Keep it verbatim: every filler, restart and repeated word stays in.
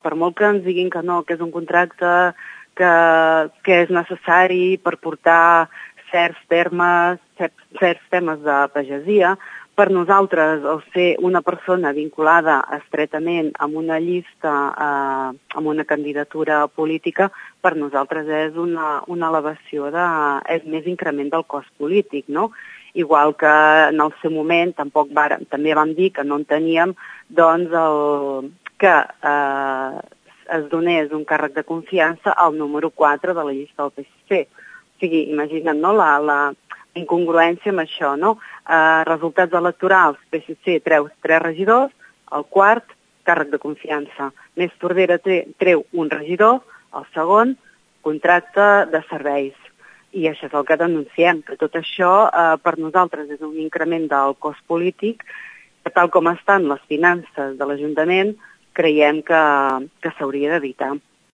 per molt que ens diguin que no, que és un contracte que, que és necessari per portar certs termes, certs, certs temes de pagesia, per nosaltres, el ser una persona vinculada estretament amb una llista, eh, amb una candidatura política, per nosaltres és una, una elevació, de, és més increment del cost polític, no? Igual que en el seu moment tampoc vàrem, també vam dir que no enteníem doncs, el, que eh, es donés un càrrec de confiança al número quatre de la llista del P S C. O sigui, imagina't, no?, la, la incongruència amb això, no? Eh, resultats electorals, P S C treu tres regidors, el quart, càrrec de confiança. Més Tordera treu un regidor, el segon, contracte de serveis. I això és el que denunciem, que tot això eh, per nosaltres és un increment del cost polític, que tal com estan les finances de l'Ajuntament, creiem que, que s'hauria d'evitar.